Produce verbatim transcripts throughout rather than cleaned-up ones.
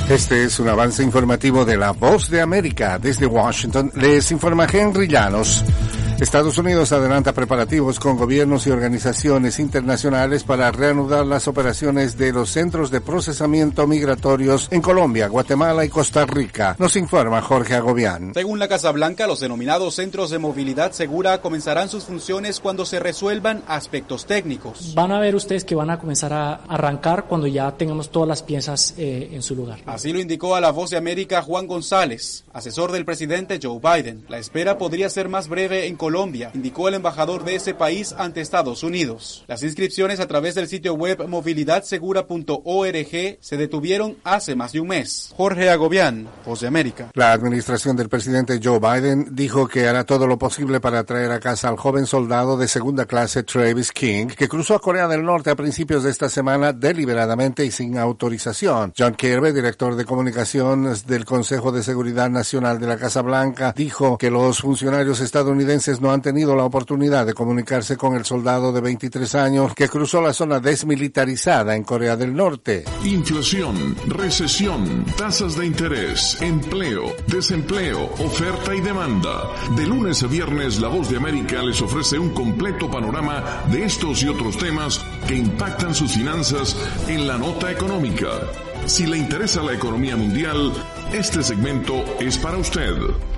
Este es un avance informativo de La Voz de América. Desde Washington les informa Henry Llanos. Estados Unidos adelanta preparativos con gobiernos y organizaciones internacionales para reanudar las operaciones de los centros de procesamiento migratorios en Colombia, Guatemala y Costa Rica. Nos informa Jorge Agobián. Según la Casa Blanca, los denominados centros de movilidad segura comenzarán sus funciones cuando se resuelvan aspectos técnicos. Van a ver ustedes que van a comenzar a arrancar cuando ya tengamos todas las piezas eh, en su lugar. Así lo indicó a La Voz de América Juan González, asesor del presidente Joe Biden. La espera podría ser más breve en Colombia, indicó el embajador de ese país ante Estados Unidos. Las inscripciones a través del sitio web movilidad segura punto org se detuvieron hace más de un mes. Jorge Agobián, Voz de América. La administración del presidente Joe Biden dijo que hará todo lo posible para traer a casa al joven soldado de segunda clase Travis King, que cruzó a Corea del Norte a principios de esta semana deliberadamente y sin autorización. John Kirby, director de comunicaciones del Consejo de Seguridad Nacional de la Casa Blanca, dijo que los funcionarios estadounidenses no han tenido la oportunidad de comunicarse con el soldado de veintitrés años que cruzó la zona desmilitarizada en Corea del Norte. Inflación, recesión, tasas de interés, empleo, desempleo, oferta y demanda. De lunes a viernes, La Voz de América les ofrece un completo panorama de estos y otros temas que impactan sus finanzas en la nota económica. Si le interesa la economía mundial, este segmento es para usted.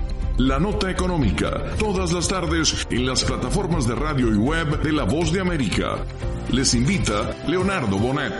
La Nota Económica, todas las tardes en las plataformas de radio y web de La Voz de América. Les invita Leonardo Bonet.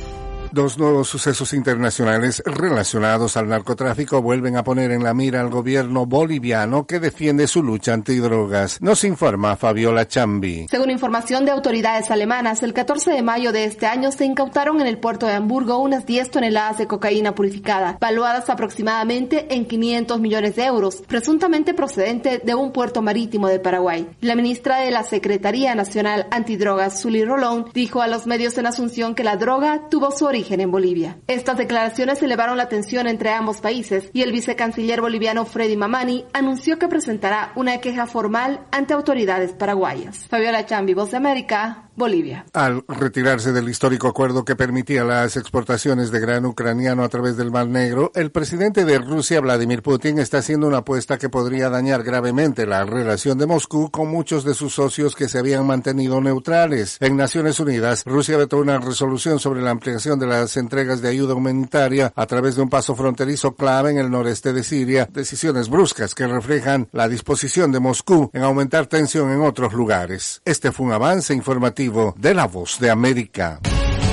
Dos nuevos sucesos internacionales relacionados al narcotráfico vuelven a poner en la mira al gobierno boliviano que defiende su lucha antidrogas. Nos informa Fabiola Chambi. Según información de autoridades alemanas, el catorce de mayo de este año se incautaron en el puerto de Hamburgo unas diez toneladas de cocaína purificada, valuadas aproximadamente en quinientos millones de euros, presuntamente procedente de un puerto marítimo de Paraguay. La ministra de la Secretaría Nacional Antidrogas, Zully Rolón, dijo a los medios en Asunción que la droga tuvo su origen en Bolivia. Estas declaraciones elevaron la tensión entre ambos países y el vicecanciller boliviano Freddy Mamani anunció que presentará una queja formal ante autoridades paraguayas. Fabiola Chambi, Voz de América, Bolivia. Al retirarse del histórico acuerdo que permitía las exportaciones de grano ucraniano a través del Mar Negro, el presidente de Rusia, Vladimir Putin, está haciendo una apuesta que podría dañar gravemente la relación de Moscú con muchos de sus socios que se habían mantenido neutrales. En Naciones Unidas, Rusia vetó una resolución sobre la ampliación de las entregas de ayuda humanitaria a través de un paso fronterizo clave en el noreste de Siria, decisiones bruscas que reflejan la disposición de Moscú en aumentar tensión en otros lugares. Este fue un avance informativo de La Voz de América.